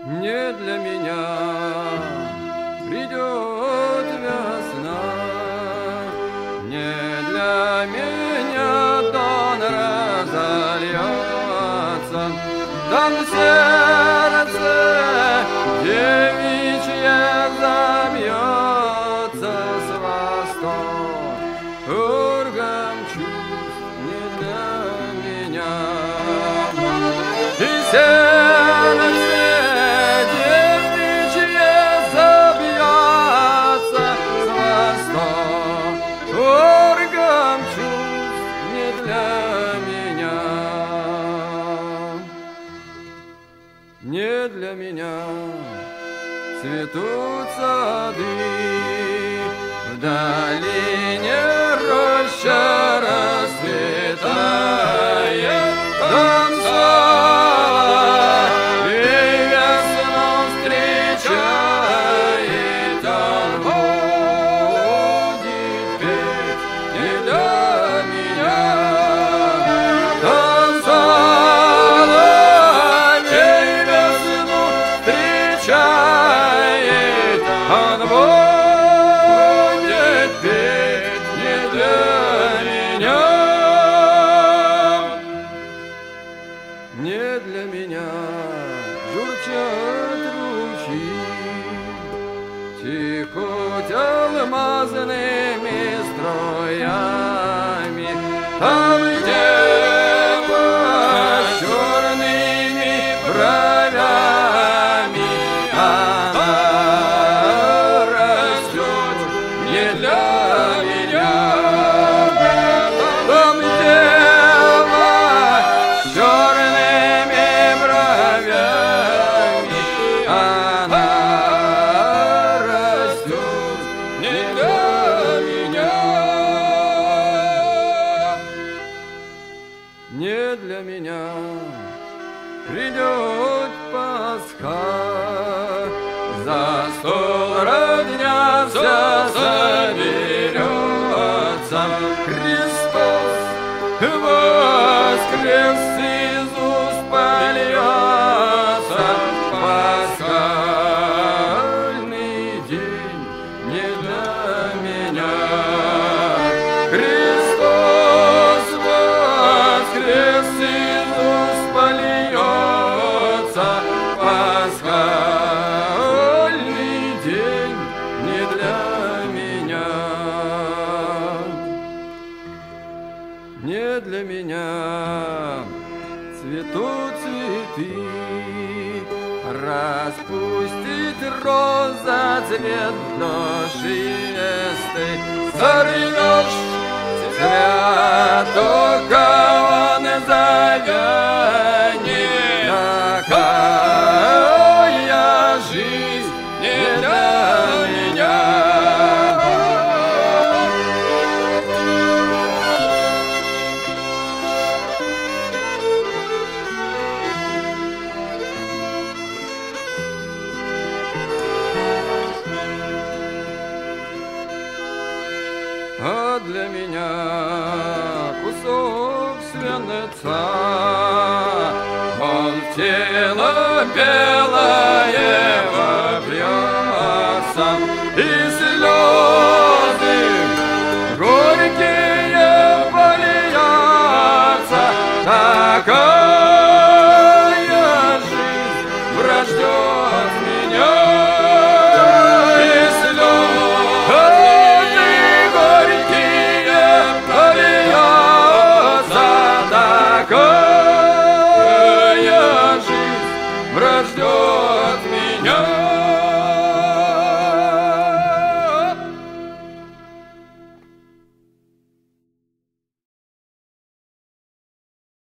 Не для меня придет весна, не для меня дон разольется, там сердце девичье забьется с восторгом чувств не для меня. И сердце девичье забьется с восторгом чувств не для меня. Не для меня цветут сады, в долине роща расцветает, там соловей весну встречает, он будет петь не для меня. Там соловей весну встречает, он будет петь не для меня. Не для меня журчат ручьи, текут алмазными струями, там дева с черными бровями, она растет не для меня. Там дева с черными бровями, она растет не для меня. Не для меня придет Пасха, за стол родня вся соберется, Христос воскрес, из уст польется пасхальный день не для меня. Христос воскрес, из уст польется пасхальный день не для меня. Не для меня цветут цветы, распустит роза цвет душистый, сорвешь цветок, он завянет. Такая жизнь не для меня. А для меня кусок свинца, он в тело белое